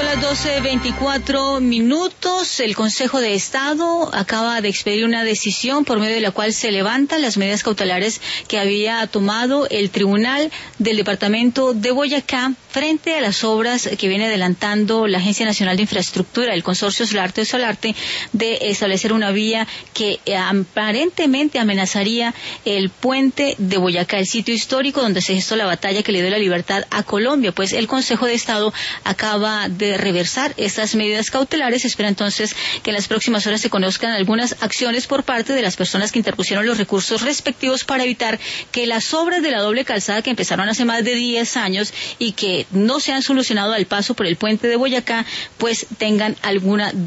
las 12:24. El Consejo de Estado acaba de expedir una decisión por medio de la cual se levantan las medidas cautelares que había tomado el Tribunal del Departamento de Boyacá frente a las obras que viene adelantando la Agencia Nacional de Infraestructura, el Consorcio Solarte, de establecer una vía que aparentemente amenazaría el puente de Boyacá, el sitio histórico donde se gestó la batalla que le dio la libertad a Colombia. Pues el Consejo de Estado acaba de reversar estas medidas cautelares. Se espera entonces que en las próximas horas se conozcan algunas acciones por parte de las personas que interpusieron los recursos respectivos para evitar que las obras de la doble calzada que empezaron hace más de 10 años y que no se han solucionado al paso por el puente de Boyacá, pues tengan alguna